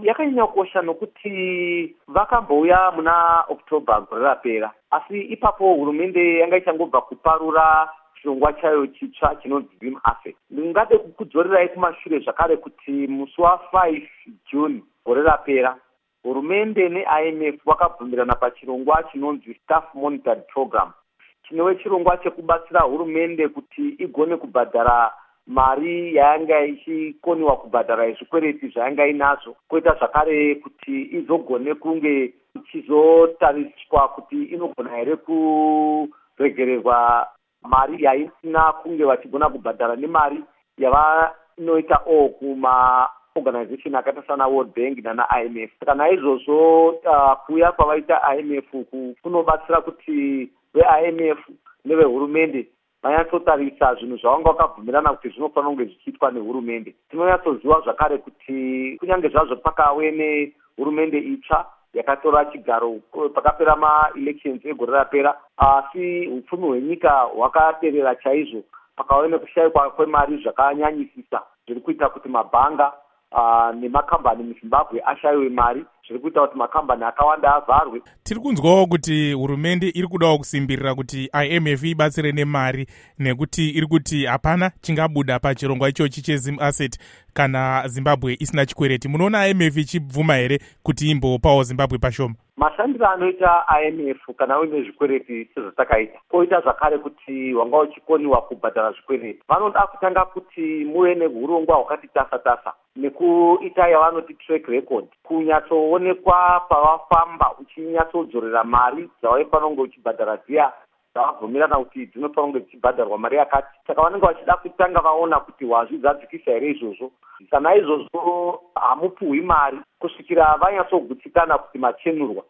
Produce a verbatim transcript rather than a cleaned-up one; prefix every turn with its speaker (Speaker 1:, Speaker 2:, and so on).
Speaker 1: yakanyanya kukosha nokuti vakambouya muna October gore rapera, asi ipapo hurumende yanga ichangobva kuparura chirongwa chayo chitsva chinonzi Dream Asset. Ndingade kukudzorerai kumashure zvakare kuti musi wa5 June gore rapera hurumende ne-I M F vakabvumirana pachirongwa chinonzi Staff Monitored Program, chinove chirongwa chekubatsira hurumende kuti igone kubhadhara mari yanga ichikoniwa kubhadhara zvikwereti zvayanga inazvo, koita zvakare kuti izogone kunge ichizotariswa kuti inogona here kuregererwa mari yaisina kunge vachigona kubhadhara nemari yavanoita o kuma organization akaita sana World Bank nana I M F. Saka naizvozvo uh, kuuya kwavaita I M F kunobatsira kuti ve-I M F nevehurumende vanyatsotarisa zvinhu zvavanga vakabvumirana kuti zvinofanira kunge zvichiitwa nehurumende. Tinonyatsoziva zvakare kuti kunyange zvazvo pakave nehurumende itsva yakatora chigaro pakapera ma-elections egore rapera, asi upfumi hwenyika hwakaderera chaizvo, pakave nekushayikwa kwemari zvakanyanyisisa zviri kuita kuti mabhanga Uh, nemakambani muZimbabwe ashayiwe mari, zviri kuita kuti makambani akawanda avharwe.
Speaker 2: Tiri kunzwawo kuti hurumende iri kudawo kusimbirira kuti I M F ibatsire nemari, nekuti iri kuti hapana chingabuda pachirongwa ichochi cheZim Asset kana Zimbabwe isina chikwereti. Munoona I M F ichibvuma here kuti imbopawo Zimbabwe pashoma?
Speaker 1: Mashandiro anoita I M F kana uine zvikwereti sezvatakaita, koita zvakare kuti wanga uchikoniwa kubhadhara zvikwereti, vanoda kutanga kuti muve neurongwa hwakati tasa tasa nekuita yavanoti track record, kunyatsoonekwa pavafamba uchinyatsodzorera mari dzavaifanira kunge uchibhadhara dziya dzavabvumirana kuti dzinofanira kunge dzichibhadharwa mari yakati. Saka vanenge vachida kutanga vaona kuti wazvidzadzikisa here izvozvo. Kana izvozvo hamupuhwi mari kusvikira vanyatsogutsikana kuti machenurwa.